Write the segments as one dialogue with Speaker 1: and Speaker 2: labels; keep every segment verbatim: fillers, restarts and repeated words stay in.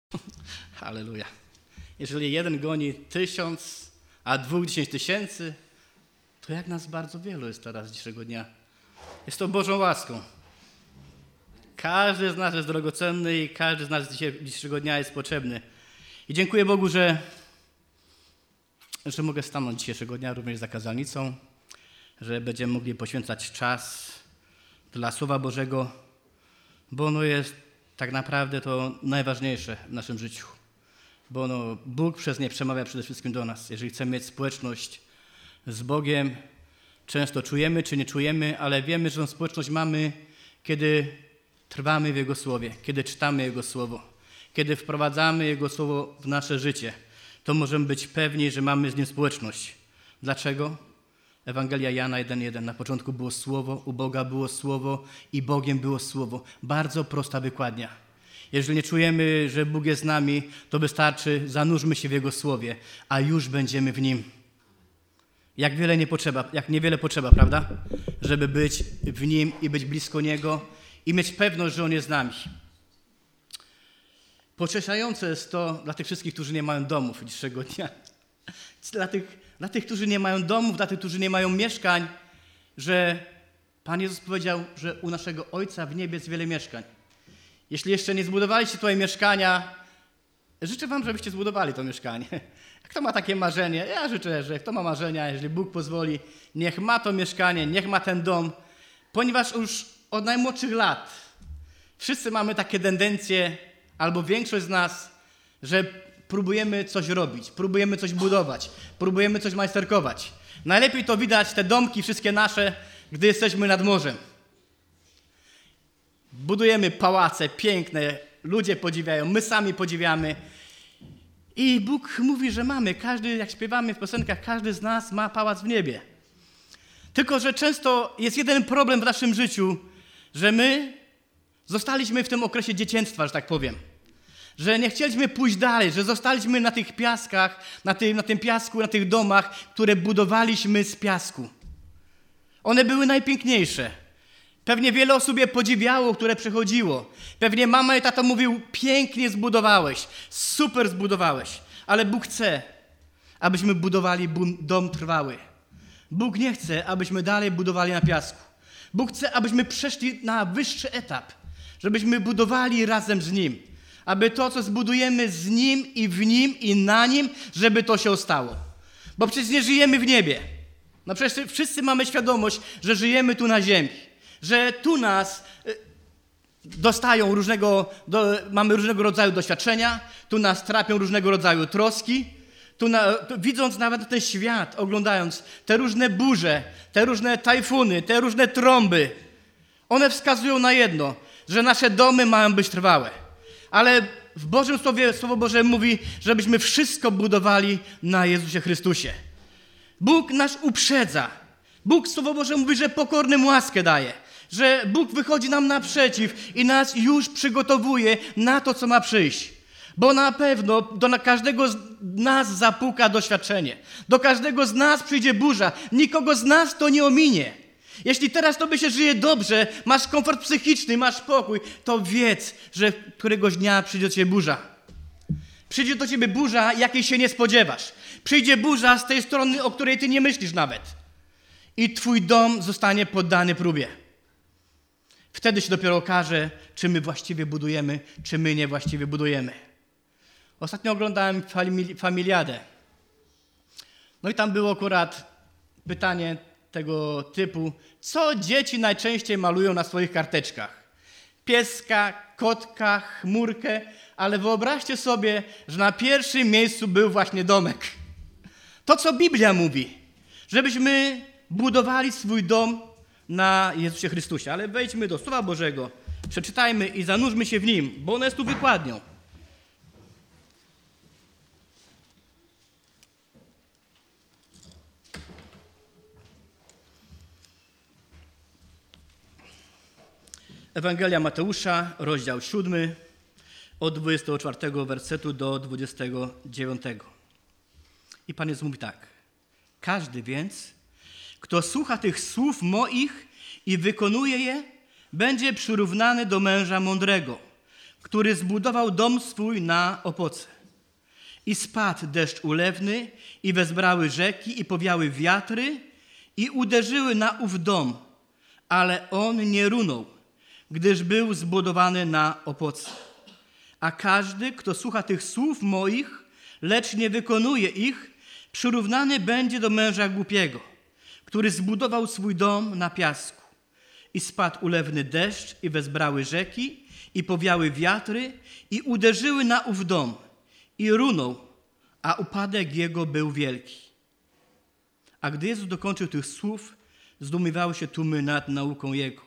Speaker 1: Halleluja. Jeżeli jeden goni tysiąc, a dwóch dziesięć tysięcy, to jak nas bardzo wielu jest teraz dzisiejszego dnia. Jest to Bożą łaską. Każdy z nas jest drogocenny i każdy z nas dzisiejszego dnia jest potrzebny. I dziękuję Bogu, że, że mogę stanąć dzisiejszego dnia również za kazalnicą, że będziemy mogli poświęcać czas dla Słowa Bożego, bo ono jest tak naprawdę to najważniejsze w naszym życiu. Bo ono, Bóg przez nie przemawia przede wszystkim do nas. Jeżeli chcemy mieć społeczność z Bogiem, często czujemy czy nie czujemy, ale wiemy, że tę społeczność mamy, kiedy trwamy w Jego Słowie, kiedy czytamy Jego Słowo, kiedy wprowadzamy Jego Słowo w nasze życie. To możemy być pewni, że mamy z Nim społeczność. Dlaczego? Ewangelia Jana jeden jeden. Na początku było Słowo, u Boga było Słowo i Bogiem było Słowo. Bardzo prosta wykładnia. Jeżeli nie czujemy, że Bóg jest z nami, to wystarczy, zanurzmy się w Jego Słowie, a już będziemy w Nim. Jak wiele nie potrzeba, jak niewiele potrzeba, prawda? Żeby być w Nim i być blisko Niego i mieć pewność, że On jest z nami. Pocieszające jest to dla tych wszystkich, którzy nie mają domów dzisiejszego dnia. Dla tych, dla tych, którzy nie mają domów, dla tych, którzy nie mają mieszkań, że Pan Jezus powiedział, że u naszego Ojca w niebie jest wiele mieszkań. Jeśli jeszcze nie zbudowaliście tutaj mieszkania, życzę wam, żebyście zbudowali to mieszkanie. Kto ma takie marzenie? Ja życzę, że kto ma marzenia, jeżeli Bóg pozwoli, niech ma to mieszkanie, niech ma ten dom, ponieważ już od najmłodszych lat wszyscy mamy takie tendencje, albo większość z nas, że próbujemy coś robić, próbujemy coś budować, próbujemy coś majsterkować. Najlepiej to widać, te domki wszystkie nasze, gdy jesteśmy nad morzem. Budujemy pałace piękne, ludzie podziwiają, my sami podziwiamy. I Bóg mówi, że mamy, każdy, jak śpiewamy w piosenkach, każdy z nas ma pałac w niebie. Tylko że często jest jeden problem w naszym życiu, że my zostaliśmy w tym okresie dzieciństwa, że tak powiem. Że nie chcieliśmy pójść dalej, że zostaliśmy na tych piaskach, na tym, na tym piasku, na tych domach, które budowaliśmy z piasku. One były najpiękniejsze. Pewnie wiele osób je podziwiało, które przechodziło. Pewnie mama i tata mówił, pięknie zbudowałeś, super zbudowałeś. Ale Bóg chce, abyśmy budowali dom trwały. Bóg nie chce, abyśmy dalej budowali na piasku. Bóg chce, abyśmy przeszli na wyższy etap, żebyśmy budowali razem z Nim. Aby to, co zbudujemy z Nim i w Nim i na Nim, żeby to się stało. Bo przecież nie żyjemy w niebie. No przecież wszyscy mamy świadomość, że żyjemy tu na ziemi. Że tu nas dostają różnego, do, mamy różnego rodzaju doświadczenia, tu nas trapią różnego rodzaju troski, tu, na, tu widząc nawet ten świat, oglądając te różne burze, te różne tajfuny, te różne trąby, one wskazują na jedno, że nasze domy mają być trwałe. Ale w Bożym Słowie, Słowo Boże mówi, żebyśmy wszystko budowali na Jezusie Chrystusie. Bóg nas uprzedza. Bóg, Słowo Boże, mówi, że pokornym łaskę daje. Że Bóg wychodzi nam naprzeciw i nas już przygotowuje na to, co ma przyjść. Bo na pewno do każdego z nas zapuka doświadczenie. Do każdego z nas przyjdzie burza. Nikogo z nas to nie ominie. Jeśli teraz tobie się żyje dobrze, masz komfort psychiczny, masz spokój, to wiedz, że któregoś dnia przyjdzie do ciebie burza. Przyjdzie do ciebie burza, jakiej się nie spodziewasz. Przyjdzie burza z tej strony, o której ty nie myślisz nawet. I twój dom zostanie poddany próbie. Wtedy się dopiero okaże, czy my właściwie budujemy, czy my niewłaściwie budujemy. Ostatnio oglądałem Familiadę. No i tam było akurat pytanie tego typu, co dzieci najczęściej malują na swoich karteczkach. Pieska, kotka, chmurkę, ale wyobraźcie sobie, że na pierwszym miejscu był właśnie domek. To, co Biblia mówi, żebyśmy budowali swój dom na Jezusie Chrystusie. Ale wejdźmy do Słowa Bożego, przeczytajmy i zanurzmy się w Nim, bo ono jest tu wykładnią. Ewangelia Mateusza, rozdział siódmy, od dwudziestego czwartego wersetu do dwudziestego dziewiątego. I Pan Jezus mówi tak. Każdy więc, kto słucha tych słów moich i wykonuje je, będzie przyrównany do męża mądrego, który zbudował dom swój na opoce. I spadł deszcz ulewny, i wezbrały rzeki, i powiały wiatry, i uderzyły na ów dom, ale on nie runął, gdyż był zbudowany na opoce. A każdy, kto słucha tych słów moich, lecz nie wykonuje ich, przyrównany będzie do męża głupiego, który zbudował swój dom na piasku. I spadł ulewny deszcz, i wezbrały rzeki, i powiały wiatry, i uderzyły na ów dom, i runął, a upadek jego był wielki. A gdy Jezus dokończył tych słów, zdumiewały się tłumy nad nauką Jego.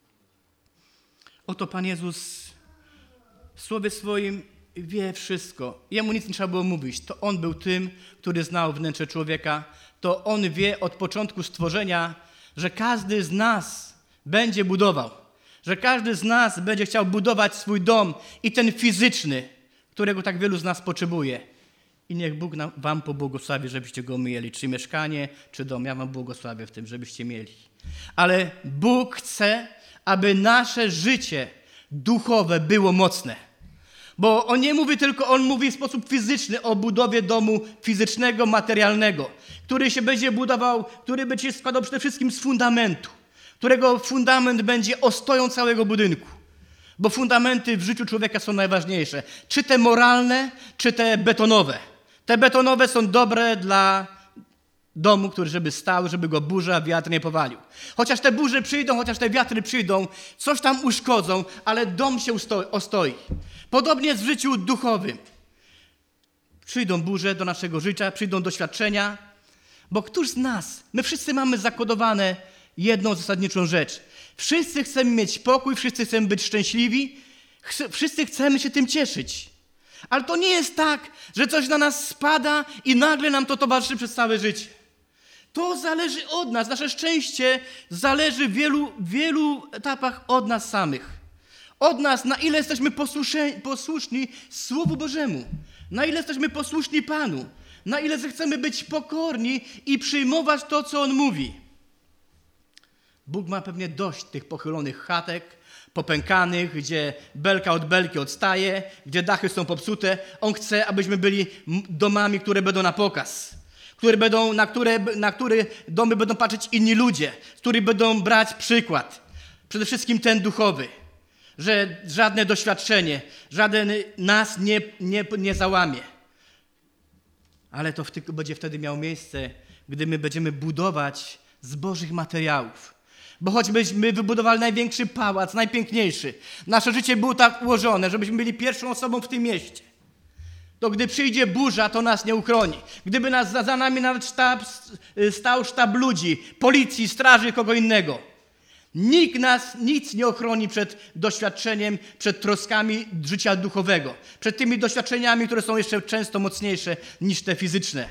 Speaker 1: Oto Pan Jezus w Słowie swoim wie wszystko. Jemu nic nie trzeba było mówić. To On był tym, który znał wnętrze człowieka. To On wie od początku stworzenia, że każdy z nas będzie budował. Że każdy z nas będzie chciał budować swój dom i ten fizyczny, którego tak wielu z nas potrzebuje. I niech Bóg nam, wam pobłogosławi, żebyście go mieli. Czy mieszkanie, czy dom. Ja wam błogosławię w tym, żebyście mieli. Ale Bóg chce, aby nasze życie duchowe było mocne. Bo On nie mówi tylko, On mówi w sposób fizyczny o budowie domu fizycznego, materialnego, który się będzie budował, który będzie składał przede wszystkim z fundamentu, którego fundament będzie ostoją całego budynku. Bo fundamenty w życiu człowieka są najważniejsze. Czy te moralne, czy te betonowe. Te betonowe są dobre dla domu, który żeby stał, żeby go burza, wiatr nie powalił. Chociaż te burze przyjdą, chociaż te wiatry przyjdą, coś tam uszkodzą, ale dom się ostoi. Podobnie jest w życiu duchowym. Przyjdą burze do naszego życia, przyjdą doświadczenia, bo któż z nas, my wszyscy mamy zakodowane jedną zasadniczą rzecz. Wszyscy chcemy mieć pokój, wszyscy chcemy być szczęśliwi, wszyscy chcemy się tym cieszyć. Ale to nie jest tak, że coś na nas spada i nagle nam to towarzyszy przez całe życie. To zależy od nas. Nasze szczęście zależy w wielu, wielu etapach od nas samych. Od nas, na ile jesteśmy posłuszni Słowu Bożemu. Na ile jesteśmy posłuszni Panu. Na ile zechcemy być pokorni i przyjmować to, co On mówi. Bóg ma pewnie dość tych pochylonych chatek, popękanych, gdzie belka od belki odstaje, gdzie dachy są popsute. On chce, abyśmy byli domami, które będą na pokaz, które będą, na, które, na które domy będą patrzeć inni ludzie, z których będą brać przykład. Przede wszystkim ten duchowy, że żadne doświadczenie, żaden nas nie, nie, nie załamie. Ale to tylko będzie wtedy miało miejsce, gdy my będziemy budować z Bożych materiałów. Bo choćbyśmy wybudowali największy pałac, najpiękniejszy, nasze życie było tak ułożone, żebyśmy byli pierwszą osobą w tym mieście, to gdy przyjdzie burza, to nas nie uchroni. Gdyby nas za, za nami nawet sztab, stał sztab ludzi, policji, straży, kogo innego, nikt nas, nic nie ochroni przed doświadczeniem, przed troskami życia duchowego, przed tymi doświadczeniami, które są jeszcze często mocniejsze niż te fizyczne.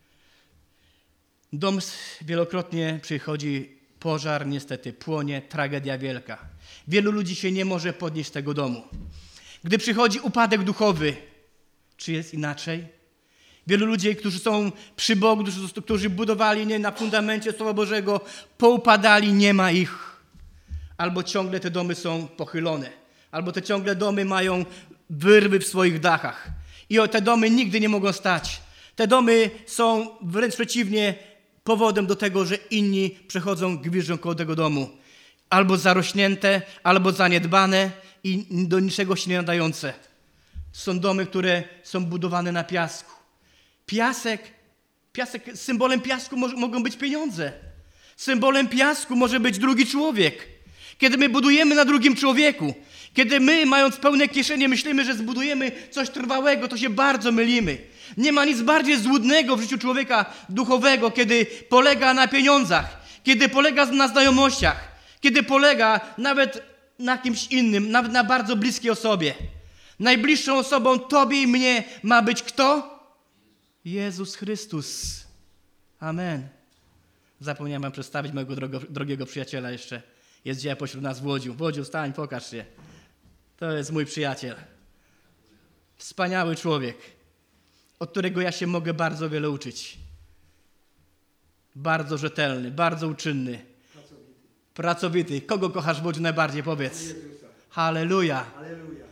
Speaker 1: Dom wielokrotnie przychodzi pożar, niestety płonie, tragedia wielka. Wielu ludzi się nie może podnieść z tego domu. Gdy przychodzi upadek duchowy, czy jest inaczej? Wielu ludzi, którzy są przy Bogu, którzy, którzy budowali nie, na fundamencie Słowa Bożego, poupadali, nie ma ich. Albo ciągle te domy są pochylone, albo te ciągle domy mają wyrwy w swoich dachach. I te domy nigdy nie mogą stać. Te domy są wręcz przeciwnie powodem do tego, że inni przechodzą, gwiżdżą koło tego domu. Albo zarośnięte, albo zaniedbane i do niczego się nie nadające. Są domy, które są budowane na piasku. Piasek, piasek symbolem piasku mo- mogą być pieniądze. Symbolem piasku może być drugi człowiek. Kiedy my budujemy na drugim człowieku, kiedy my, mając pełne kieszenie, myślimy, że zbudujemy coś trwałego, to się bardzo mylimy. Nie ma nic bardziej złudnego w życiu człowieka duchowego, kiedy polega na pieniądzach, kiedy polega na znajomościach, kiedy polega nawet na kimś innym, nawet na bardzo bliskiej osobie. Najbliższą osobą Tobie i mnie ma być kto? Jezus Chrystus. Amen. Zapomniałem wam przedstawić mojego drogo, drogiego przyjaciela jeszcze. Jest dzisiaj pośród nas Włodziu. Włodziu, stań, pokaż się. To jest mój przyjaciel. Wspaniały człowiek, od którego ja się mogę bardzo wiele uczyć. Bardzo rzetelny, bardzo uczynny. Pracowity. Pracowity. Kogo kochasz, Włodziu, najbardziej? Powiedz. Halleluja.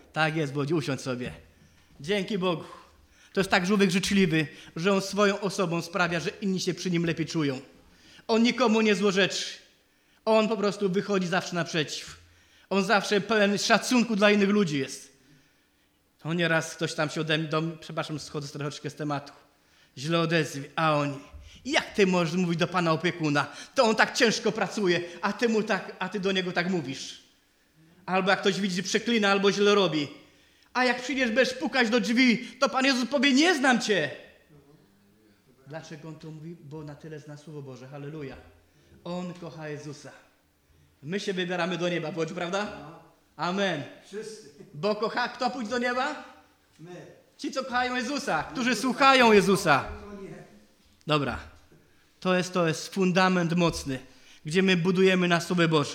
Speaker 1: Tak jest, Bodziu, usiądź sobie. Dzięki Bogu. To jest tak człowiek życzliwy, że on swoją osobą sprawia, że inni się przy nim lepiej czują. On nikomu nie złorzeczy. On po prostu wychodzi zawsze naprzeciw. On zawsze pełen szacunku dla innych ludzi jest. To nieraz ktoś tam się ode mnie, do mnie, przepraszam, schodzę troszeczkę z tematu, źle odezwie, a oni, jak ty możesz mówić do pana opiekuna? To on tak ciężko pracuje, a ty, mu tak, a ty do niego tak mówisz. Albo jak ktoś widzi, że przeklina, albo źle robi. A jak przyjdziesz, będziesz pukać do drzwi, to Pan Jezus powie, nie znam cię. Dlaczego On to mówi? Bo na tyle zna Słowo Boże. Halleluja. On kocha Jezusa. My się wybieramy do nieba, Bodziu, prawda? Amen. Bo kocha, kto pójdzie do nieba? My. Ci, co kochają Jezusa, którzy słuchają Jezusa. Dobra. To jest, to jest fundament mocny, gdzie my budujemy na Słowie Bożym.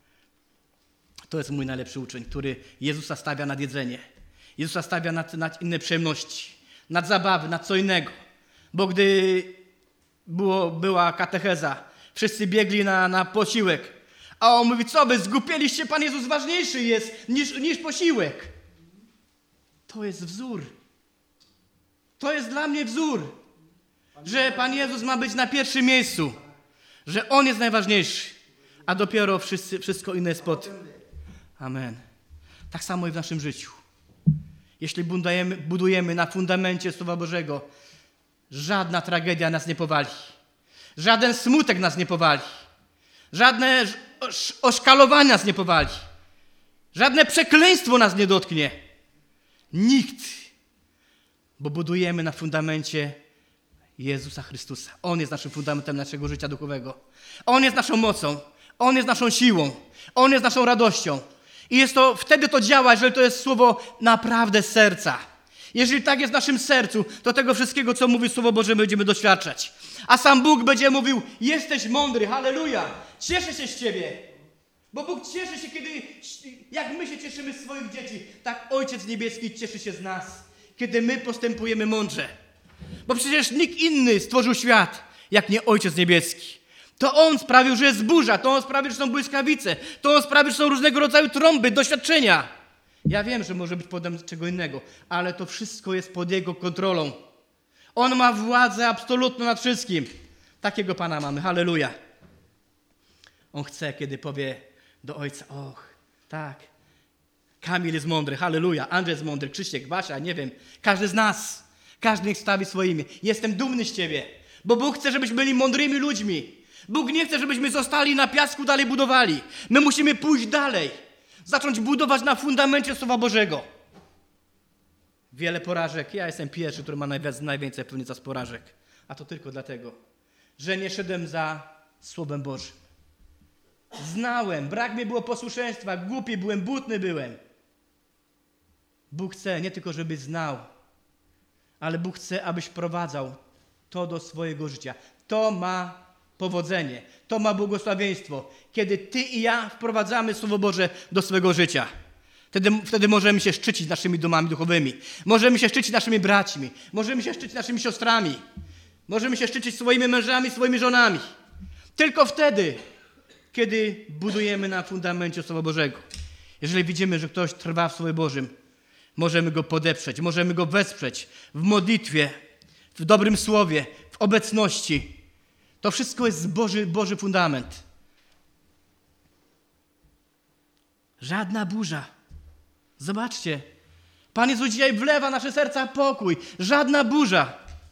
Speaker 1: To jest mój najlepszy uczeń, który Jezusa stawia nad jedzenie. Jezusa stawia nad, nad inne przyjemności, nad zabawy, nad co innego. Bo gdy było, była katecheza, wszyscy biegli na, na posiłek, a on mówi, co wy zgłupieliście, Pan Jezus ważniejszy jest niż, niż posiłek. To jest wzór. To jest dla mnie wzór, że Pan Jezus ma być na pierwszym miejscu, że On jest najważniejszy, a dopiero wszyscy, wszystko inne jest pod. Amen. Tak samo i w naszym życiu. Jeśli budujemy, budujemy na fundamencie Słowa Bożego, żadna tragedia nas nie powali. Żaden smutek nas nie powali. Żadne oszkalowanie nas nie powali. Żadne przekleństwo nas nie dotknie. Nikt. Bo budujemy na fundamencie Jezusa Chrystusa. On jest naszym fundamentem naszego życia duchowego. On jest naszą mocą. On jest naszą siłą. On jest naszą radością. I jest to, wtedy to działa, jeżeli to jest słowo naprawdę z serca. Jeżeli tak jest w naszym sercu, to tego wszystkiego, co mówi Słowo Boże, będziemy doświadczać. A sam Bóg będzie mówił, jesteś mądry, halleluja, cieszę się z Ciebie. Bo Bóg cieszy się, kiedy, jak my się cieszymy z swoich dzieci, tak Ojciec Niebieski cieszy się z nas, kiedy my postępujemy mądrze. Bo przecież nikt inny stworzył świat, jak nie Ojciec Niebieski. To On sprawił, że jest burza, to On sprawił, że są błyskawice, to On sprawił, że są różnego rodzaju trąby, doświadczenia. Ja wiem, że może być podem czego innego, ale to wszystko jest pod Jego kontrolą. On ma władzę absolutną nad wszystkim. Takiego Pana mamy, halleluja. On chce, kiedy powie do Ojca, och, tak, Kamil jest mądry, halleluja, Andrzej jest mądry, Krzysiek, Basia, nie wiem, każdy z nas, każdy niech stawi swoje imię. Jestem dumny z Ciebie, bo Bóg chce, żebyśmy byli mądrymi ludźmi. Bóg nie chce, żebyśmy zostali na piasku, dalej budowali. My musimy pójść dalej. Zacząć budować na fundamencie Słowa Bożego. Wiele porażek. Ja jestem pierwszy, który ma najwięcej pewnie z porażek. A to tylko dlatego, że nie szedłem za Słowem Bożym. Znałem, brak mi było posłuszeństwa, głupi byłem, butny byłem. Bóg chce nie tylko, żebyś znał, ale Bóg chce, abyś wprowadzał to do swojego życia. To ma powodzenie, to ma błogosławieństwo, kiedy Ty i ja wprowadzamy Słowo Boże do swojego życia. Wtedy, wtedy możemy się szczycić naszymi domami duchowymi, możemy się szczycić naszymi braćmi, możemy się szczycić naszymi siostrami, możemy się szczycić swoimi mężami, swoimi żonami. Tylko wtedy, kiedy budujemy na fundamencie Słowa Bożego. Jeżeli widzimy, że ktoś trwa w Słowie Bożym, możemy go podeprzeć, możemy go wesprzeć w modlitwie, w dobrym słowie, w obecności. To wszystko jest Boży, Boży fundament. Żadna burza. Zobaczcie. Pan Jezus dzisiaj wlewa nasze serca pokój. Żadna burza.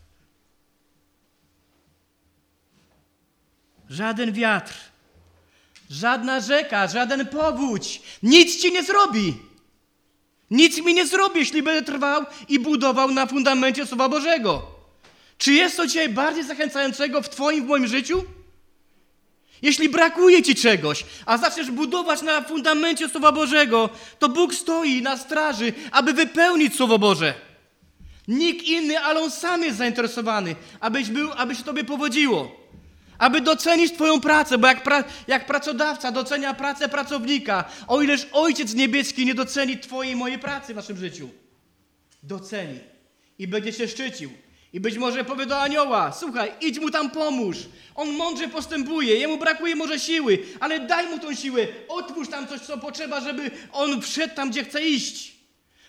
Speaker 1: Żaden wiatr. Żadna rzeka, żaden powódź. Nic ci nie zrobi. Nic mi nie zrobi, jeśli będę trwał i budował na fundamencie Słowa Bożego. Czy jest to dzisiaj bardziej zachęcającego w Twoim, w moim życiu? Jeśli brakuje Ci czegoś, a zaczniesz budować na fundamencie Słowa Bożego, to Bóg stoi na straży, aby wypełnić Słowo Boże. Nikt inny, ale On sam jest zainteresowany, abyś był, aby się Tobie powodziło. Aby docenić Twoją pracę, bo jak, pra, jak pracodawca docenia pracę pracownika, o ileż Ojciec Niebieski nie doceni Twojej i mojej pracy w naszym życiu. Doceni i będzie się szczycił. I być może powie do anioła, słuchaj, idź mu tam pomóż. On mądrze postępuje, jemu brakuje może siły, ale daj mu tą siłę. Otwórz tam coś, co potrzeba, żeby on wszedł tam, gdzie chce iść.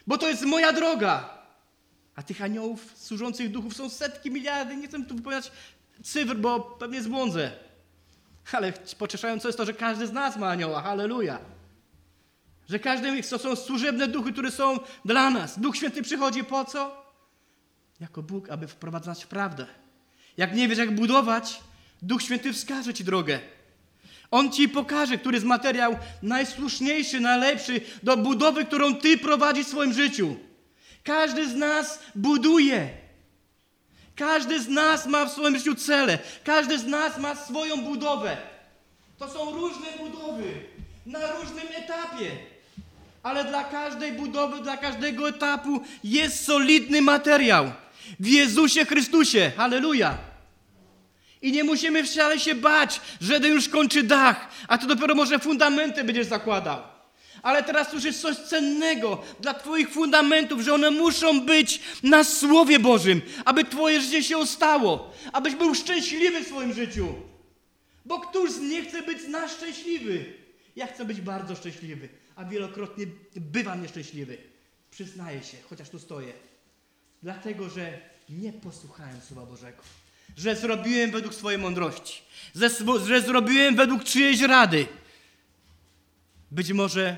Speaker 1: Bo to jest moja droga. A tych aniołów, służących duchów są setki, miliardy. Nie chcę tu wypowiadać cyfr, bo pewnie zbłądzę. Ale pocieszające jest to, że każdy z nas ma anioła. Halleluja. Że każdy, to są służebne duchy, które są dla nas. Duch Święty przychodzi po co? Jako Bóg, aby wprowadzać w prawdę. Jak nie wiesz, jak budować, Duch Święty wskaże ci drogę. On ci pokaże, który jest materiał najsłuszniejszy, najlepszy do budowy, którą ty prowadzisz w swoim życiu. Każdy z nas buduje. Każdy z nas ma w swoim życiu cele. Każdy z nas ma swoją budowę. To są różne budowy na różnym etapie. Ale dla każdej budowy, dla każdego etapu jest solidny materiał. W Jezusie Chrystusie. Halleluja. I nie musimy wcale się bać, że jeden już kończy dach, a ty dopiero może fundamenty będziesz zakładał. Ale teraz już jest coś cennego dla twoich fundamentów, że one muszą być na Słowie Bożym, aby twoje życie się ostało, abyś był szczęśliwy w swoim życiu. Bo któż nie chce być na szczęśliwy? Ja chcę być bardzo szczęśliwy, a wielokrotnie bywam nieszczęśliwy. Przyznaję się, chociaż tu stoję. Dlatego, że nie posłuchałem Słowa Bożego. Że zrobiłem według swojej mądrości. Że, że zrobiłem według czyjejś rady. Być może,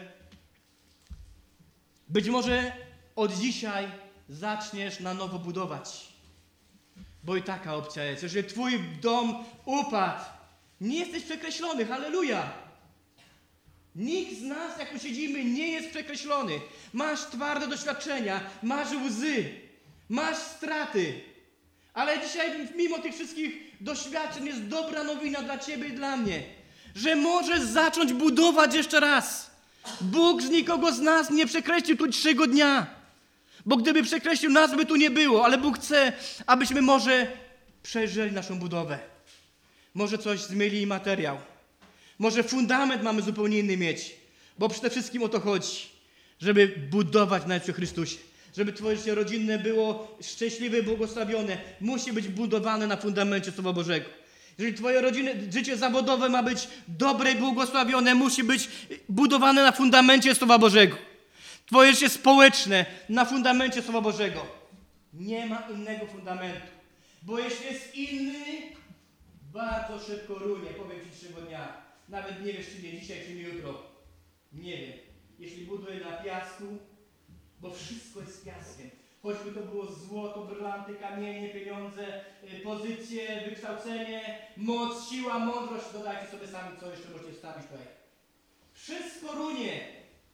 Speaker 1: być może od dzisiaj zaczniesz na nowo budować. Bo i taka opcja jest. Jeżeli twój dom upadł, nie jesteś przekreślony. Halleluja! Nikt z nas, jak tu siedzimy, nie jest przekreślony. Masz twarde doświadczenia, masz łzy, masz straty. Ale dzisiaj, mimo tych wszystkich doświadczeń, jest dobra nowina dla ciebie i dla mnie. Że możesz zacząć budować jeszcze raz. Bóg z nikogo z nas nie przekreślił tu trzego dnia. Bo gdyby przekreślił nas, by tu nie było. Ale Bóg chce, abyśmy może przejrzeli naszą budowę. Może coś zmienili materiał. Może fundament mamy zupełnie inny mieć. Bo przede wszystkim o to chodzi. Żeby budować najpierw w Chrystusie. Żeby twoje życie rodzinne było szczęśliwe i błogosławione. Musi być budowane na fundamencie Słowa Bożego. Jeżeli twoje rodziny, życie zawodowe ma być dobre i błogosławione, musi być budowane na fundamencie Słowa Bożego. Twoje życie społeczne na fundamencie Słowa Bożego. Nie ma innego fundamentu. Bo jeśli jest inny, bardzo szybko runie. Powiem ci trzeciego dnia. Nawet nie wiesz, czy nie dzisiaj, czy nie jutro. Nie wiem. Jeśli buduję na piasku, bo wszystko jest piaskiem. Choćby to było złoto, brylanty, kamienie, pieniądze, pozycje, wykształcenie, moc, siła, mądrość. Dodajcie sobie sami, co jeszcze możecie wstawić tutaj. Wszystko runie.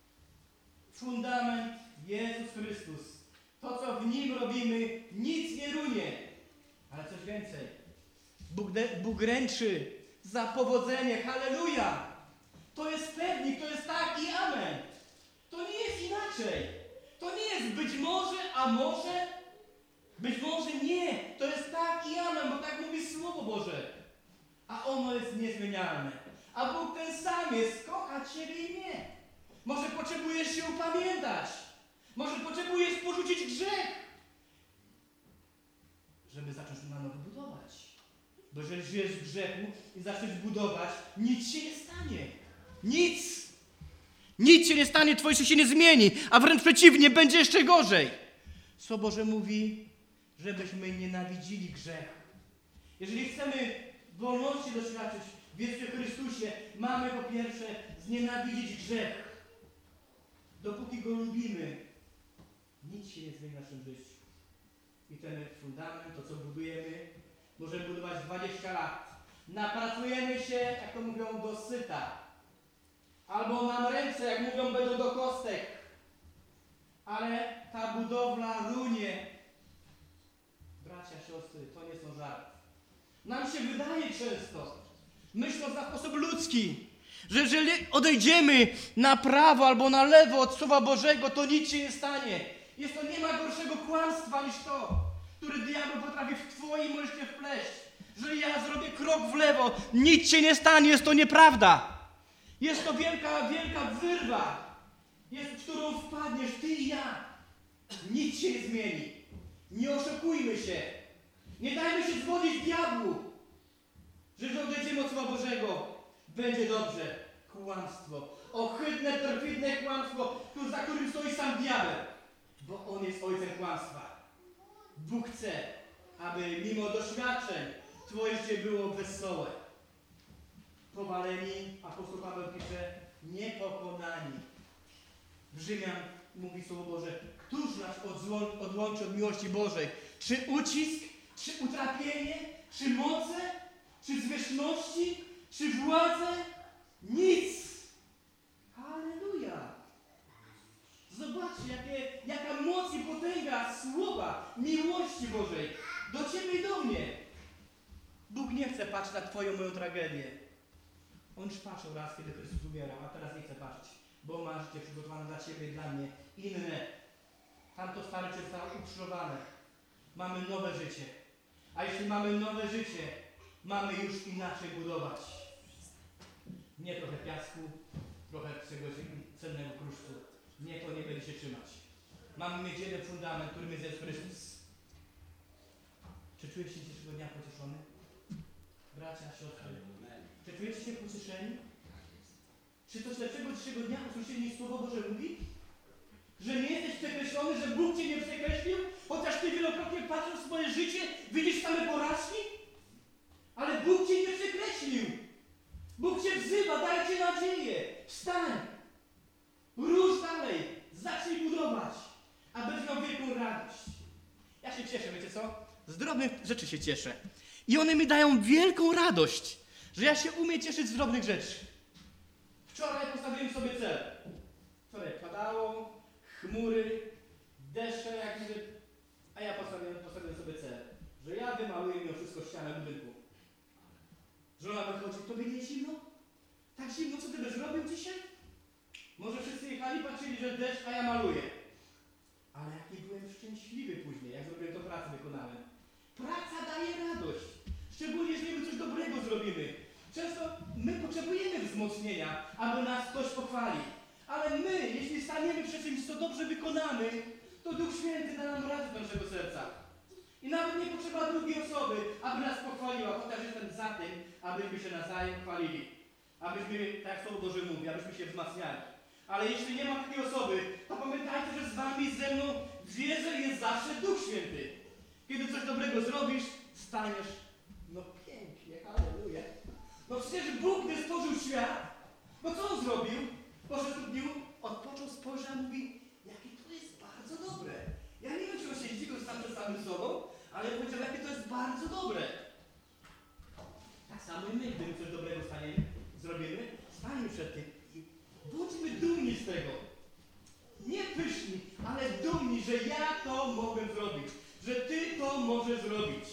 Speaker 1: Fundament Jezus Chrystus. To, co w Nim robimy, nic nie runie. Ale coś więcej. Bóg, de, Bóg ręczy za powodzenie. Halleluja! To jest pewnik, to jest tak i amen. To nie jest inaczej. To nie jest być może, a może. Być może nie. To jest tak i amen, bo tak mówi Słowo Boże. A ono jest niezmienialne. A Bóg ten sam jest, kocha ciebie i mnie. Może potrzebujesz się upamiętać. Może potrzebujesz porzucić grzech. Żeby zacząć na nowo budować. Bo jeżeli żyjesz w grzechu i zaczniesz budować, nic się nie stanie. Nic. Nic się nie stanie, twoje życie się nie zmieni, a wręcz przeciwnie, będzie jeszcze gorzej. Słowo Boże mówi, żebyśmy nienawidzili grzech. Jeżeli chcemy wolności doświadczyć w Jezusie Chrystusie, mamy po pierwsze znienawidzić grzech. Dopóki go lubimy, nic się nie zmieni w naszym życiu. I ten fundament, to co budujemy, możemy budować dwadzieścia lat. Napracujemy się, jak to mówią, do syta. Albo nam ręce, jak mówią, będą do kostek. Ale ta budowla runie. Bracia, siostry, to nie są żarty. Nam się wydaje często, myśląc na sposób ludzki, że jeżeli odejdziemy na prawo albo na lewo od Słowa Bożego, to nic się nie stanie. Jest to, nie ma gorszego kłamstwa niż to, który diabeł potrafi w twoim życiu wpleść. Że ja zrobię krok w lewo, nic się nie stanie, jest to nieprawda. Jest to wielka, wielka wyrwa, jest, w którą wpadniesz ty i ja. Nic się nie zmieni. Nie oszukujmy się. Nie dajmy się zwodzić diabłu, że jeżeli odejdziemy od Słowa Bożego, będzie dobrze. Kłamstwo. Ohydne, perfidne kłamstwo, za którym stoi sam diabeł. On jest ojcem kłamstwa. Bóg chce, aby mimo doświadczeń twoje życie było wesołe. Powaleni, apostoł Paweł pisze, niepokonani. W Rzymian mówi Słowo Boże, któż nas odłą- odłączy od miłości Bożej? Czy ucisk, czy utrapienie, czy moce, czy zwierzchności, czy władze? Nic! Halleluja! Zobaczcie, jakie, jaka moc i potęga słowa miłości Bożej do ciebie i do mnie. Bóg nie chce patrzeć na twoją, moją tragedię. On już patrzył raz, kiedy Chrystus umierał, a teraz nie chce patrzeć, bo ma życie przygotowane dla ciebie i dla mnie inne. Tamto stare życie zostało ukrzyżowane. Mamy nowe życie. A jeśli mamy nowe życie, mamy już inaczej budować. Nie trochę piasku, trochę czegoś cennego kruszcu. Nie, to nie będzie się trzymać. Mamy mieć jeden fundament, którym jest Jezus Chrystus. Czy czujesz się dzisiejszego dnia pocieszony? Bracia, siostry. Czy czujecie się pocieszeni? Czy coś lepszego dzisiejszego dnia usłyszeli niż Słowo Boże mówi? Że nie jesteś przekreślony, że Bóg cię nie przekreślił, chociaż ty wielokrotnie patrzysz w swoje życie, widzisz same porażki? Ale Bóg cię nie przekreślił. Bóg cię wzywa, daje ci nadzieję. Wstań. Rusz dalej. Zacznij budować, a będziesz miał wielką radość. Ja się cieszę, wiecie co? Z drobnych rzeczy się cieszę. I one mi dają wielką radość, że ja się umiem cieszyć z drobnych rzeczy. Wczoraj postawiłem sobie cel. Wczoraj padało, chmury, deszcze, jak mówię, a ja postawiłem, postawiłem sobie cel, że ja wymaluję mimo wszystko ścianę budynku. Żona wychodzi, tobie nie zimno? Tak zimno, co ty będziesz robił dzisiaj? Może wszyscy jechali, patrzyli, że deszcz, a ja maluję. Ale jaki byłem szczęśliwy później, jak zrobiłem tą pracę, wykonałem. Praca daje radość. Szczególnie, jeżeli my coś dobrego zrobimy. Często my potrzebujemy wzmocnienia, aby nas ktoś pochwali. Ale my, jeśli staniemy przy czymś, co dobrze wykonamy, to Duch Święty da nam radość do naszego serca. I nawet nie potrzeba drugiej osoby, aby nas pochwaliła, chociaż jestem za tym, abyśmy się nawzajem chwalili. Abyśmy, tak jak Słowo Boże mówi, abyśmy się wzmacniali. Ale jeśli nie ma takiej osoby, to pamiętajcie, że z wami, ze mną w wierze jest zawsze Duch Święty. Kiedy coś dobrego zrobisz, staniesz, no pięknie, halleluja. No przecież Bóg, gdy stworzył świat, no co On zrobił? Poszedł w dniu, odpoczął, spojrzał, a mówi, jakie to jest bardzo dobre. Ja nie wiem, czy on się zdziwił sam przed samym sobą, ale powiedział, jakie to jest bardzo dobre. Tak samo i my, gdy my coś dobrego staniemy, zrobimy, stańmy przed tym i bądźmy dumni z tego. Nie pyszni, ale dumni, że ja to mogę zrobić. Że ty to możesz zrobić.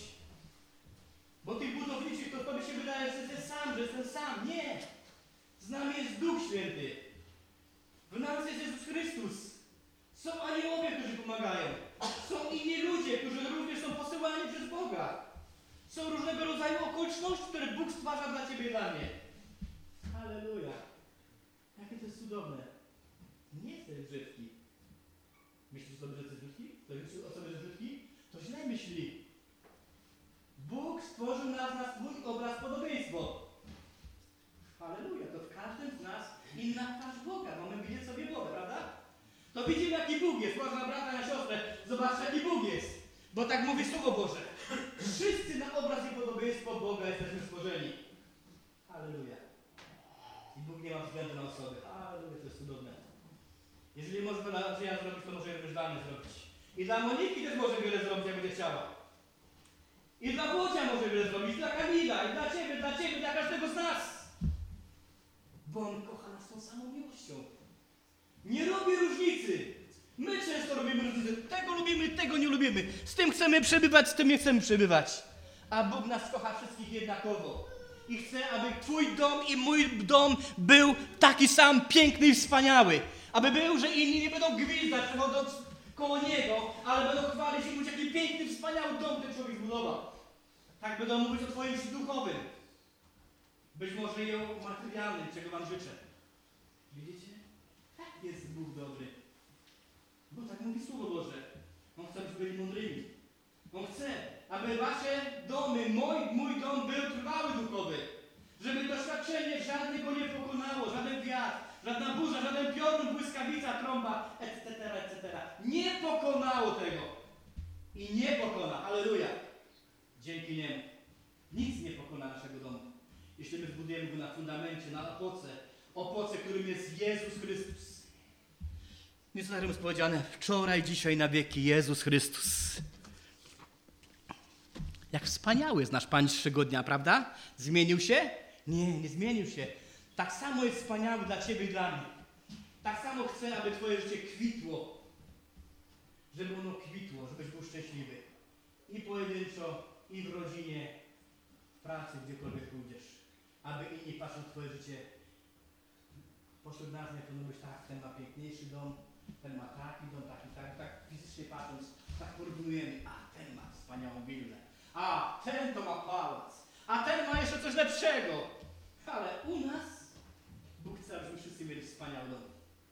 Speaker 1: Bo tych budowniczych to tobie się wydaje, że jesteś sam, że jestem sam. Nie! Z nami jest Duch Święty. W nas jest Jezus Chrystus. Są aniołowie, którzy pomagają. Są inni ludzie, którzy również są posyłani przez Boga. Są różnego rodzaju okoliczności, które Bóg stwarza dla ciebie i dla mnie. Halleluja. Jakie to jest cudowne. Nie jesteś brzydki. Myślisz sobie, że jesteś brzydki? To myślisz o sobie, że brzydki? To źle myśli. Bóg stworzył nas na swój obraz, podobieństwo. Halleluja. To w każdym z nas inna twarz Boga. Mamy widzieć sobie Boga, prawda? To widzimy, jaki Bóg jest. Można brata na siostrę. Zobaczcie, jaki Bóg jest. Bo tak mówi Słowo Boże. Wszyscy na obraz i podobieństwo Boga jesteśmy stworzeni. Halleluja. I Bóg nie ma względu na osoby. Halleluja, to jest cudowne. Jeżeli może to dla Andrzeja zrobić, to może również dla mnie zrobić. I dla Moniki też może wiele zrobić, jak będzie chciała. I dla Włodzia może wiele zrobić, i dla Kamila, i dla ciebie, dla ciebie, dla każdego z nas. Bo On kocha nas tą samą miłością. Nie robi różnicy. My często robimy różnicę. Tego lubimy, tego nie lubimy. Z tym chcemy przebywać, z tym nie chcemy przebywać. A Bóg nas kocha wszystkich jednakowo. I chce, aby twój dom i mój dom był taki sam piękny i wspaniały. Aby był, że inni nie będą gwizdać przechodząc koło Niego, ale będą chwalić i mówić, jaki piękny, wspaniały dom ten człowiek zbudował. Tak będą mówić o twoim życiu duchowym. Być może i o materialnym, czego wam życzę. Widzicie? Tak jest Bóg dobry. Bo tak mówi Słowo Boże. On chce, byśmy byli mądrymi. On chce, aby wasze domy, mój, mój dom był trwały duchowy. Żeby doświadczenie żadne go nie pokonało, żaden wiatr, żadna burza, żaden piorun, błyskawica, trąba, et cetera, et cetera. Nie pokonało i nie pokona. Halleluja. Dzięki Niemu. Nic nie pokona naszego domu. Jeśli my zbudujemy go na fundamencie, na opoce, opoce, którym jest Jezus Chrystus. Nie co jest powiedziane, wczoraj, dzisiaj, na wieki Jezus Chrystus. Jak wspaniały jest nasz Pan dzisiejszego dnia, prawda? Zmienił się? Nie, nie zmienił się. Tak samo jest wspaniały dla Ciebie i dla mnie. Tak samo chcę, aby Twoje życie kwitło. Żeby ono kwitło, żebyś był szczęśliwy. I pojedynczo, i w rodzinie, w pracy, gdziekolwiek pójdziesz. Aby inni patrząc Twoje życie, pośród nas nie powinno być tak, ten ma piękniejszy dom, ten ma taki dom, taki, tak, tak fizycznie patrząc, tak porównujemy. A ten ma wspaniałą willę. A ten to ma pałac. A ten ma jeszcze coś lepszego. Ale u nas Bóg chce, abyśmy wszyscy mieli wspaniały dom.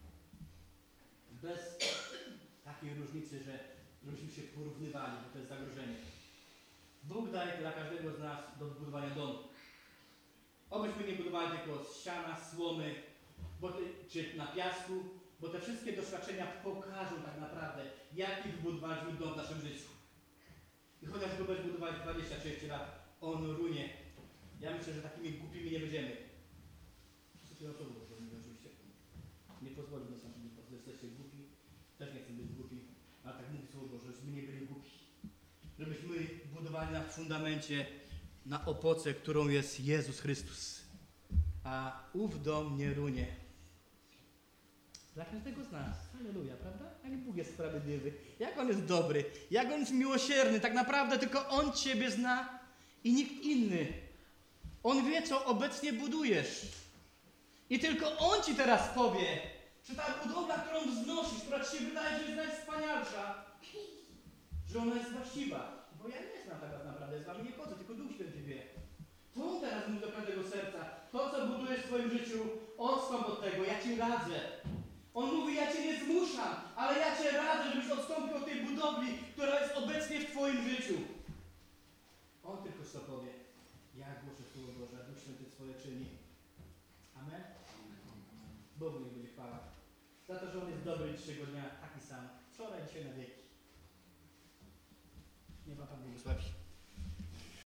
Speaker 1: Bez takiej różnicy, że żebyśmy się porównywali, bo to jest zagrożenie. Bóg daje dla każdego z nas do budowania domu. Obyśmy nie budowali tylko z siana, słomy, bo te, czy na piasku, bo te wszystkie doświadczenia pokażą tak naprawdę, jaki wybudowaliśmy dom w naszym życiu. I chociaż go będziesz budować dwadzieścia trzydzieści lat, on runie. Ja myślę, że takimi głupimi nie będziemy. Wszystkie osoby, oczywiście. Nie pozwolę na sam, że jesteście głupi. Też nie chcę być głupi, ale tak mówi Słowo Boże, żebyśmy nie byli głupi. Żebyśmy budowali na fundamencie, na opoce, którą jest Jezus Chrystus. A ów dom nie runie. Dla każdego z nas. Halleluja, prawda? Jak Bóg jest sprawiedliwy, jak On jest dobry, jak On jest miłosierny. Tak naprawdę tylko On Ciebie zna i nikt inny. On wie, co obecnie budujesz. I tylko On Ci teraz powie, że ta budowla, którą wznosisz, która Ci się wydaje, że jest najwspanialsza, że ona jest właściwa. Bo ja nie znam tak naprawdę, z Wami nie chodzę, tylko Duch Święty wie. To On teraz mówi do każdego serca. To, co budujesz w swoim życiu, odstąp od tego, ja Ci radzę. On mówi, ja Cię nie zmuszam, ale ja Cię radzę, żebyś odstąpił od tej budowli, która jest obecnie w Twoim życiu. On tylko co powie. Ja głoszę Słowo Boże, Duch Święty swoje czyni. Amen? Bogu niech będzie chwała. Za to, że On jest dobry dzisiejszego dnia, taki sam. Wczoraj, dzisiaj na wieki. Niech Pan Bóg błogosławi.